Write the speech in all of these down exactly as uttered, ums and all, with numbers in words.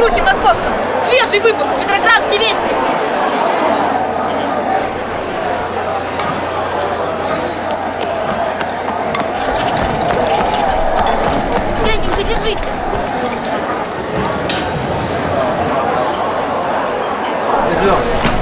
духе московском. Свежий выпуск «Петроградский вестник». Дяденька, держите. Идем.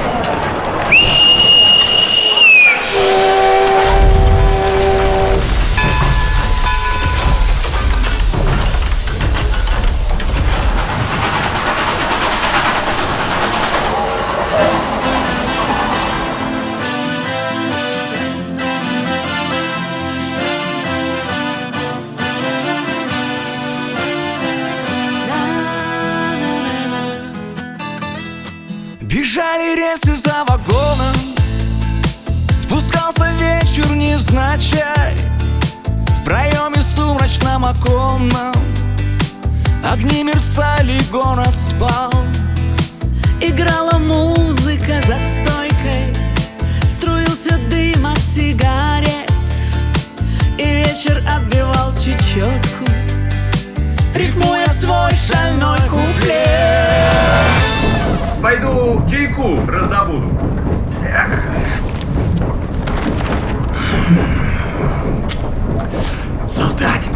Бежали рельсы за вагоном, спускался вечер невзначай. В проеме сумрачном оконном огни мерцали, город спал. Играла музыка за стойкой, струился дым от сигарет, и вечер отбивал чечетку, рифмуя свой шальной куплет. Пойду чайку раздобуду. Солдатик,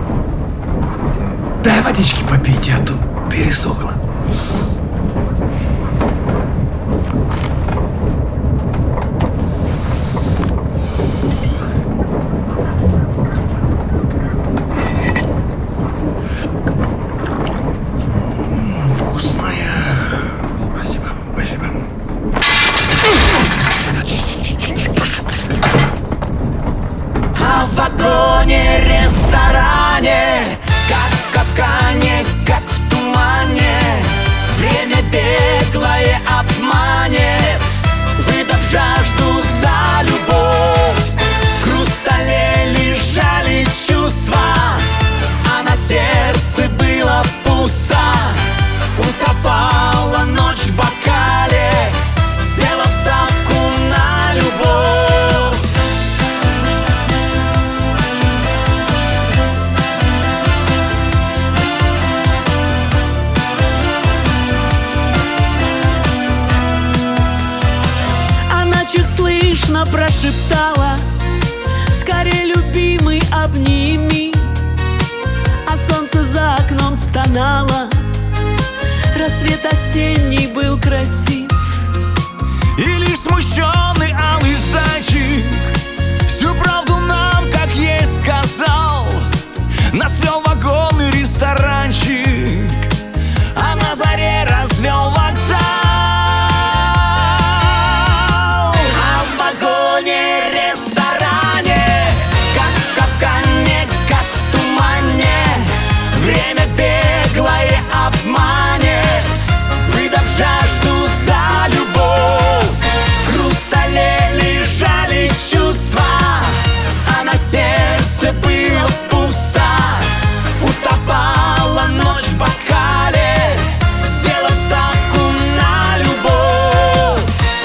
дай водички попить, а то пересохло. А в вагоне-ресторане, как в капкане, как в тумане, время беглое обманет, выдав жажду за любовь. В хрустале лежали чувства, а на сердце было пусто. Утопала ночь в бокале, сделав ставку на любовь. Она чуть слышно прошептала: скорее, любимый, обними. А солнце за окном стонало, рассвет осенний был красив. И лишь смущенный алый зайчик всю правду нам, как есть, сказал. Нас вел вагонный ресторанчик, а на заре развел вокзал. А в вагоне-ресторане, как в капкане, как в тумане, время беглое обманет, выдав жажду за любовь. В хрустале лежали чувства, а на сердце было пусто. Утопала ночь в бокале, сделав ставку на любовь.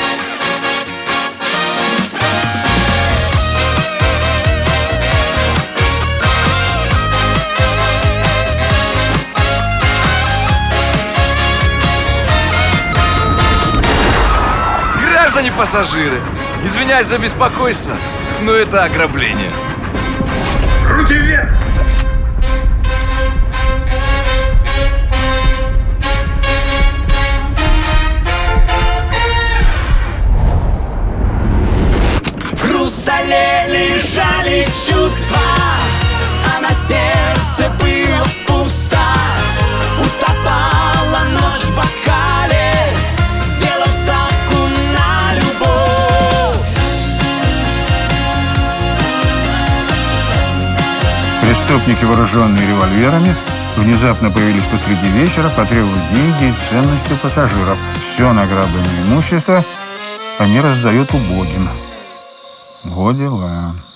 Граждане пассажиры, извиняюсь за беспокойство, но это ограбление. Руки вверх! В хрустале лежали чувства, а на сердце было пусто. Утопала ночь в бокале, сделав ставку на любовь. Преступники, вооруженные револьверами, внезапно появились посреди вечера, потребовав деньги и ценности пассажиров. Все награбленное имущество они раздают убогим. Во дела.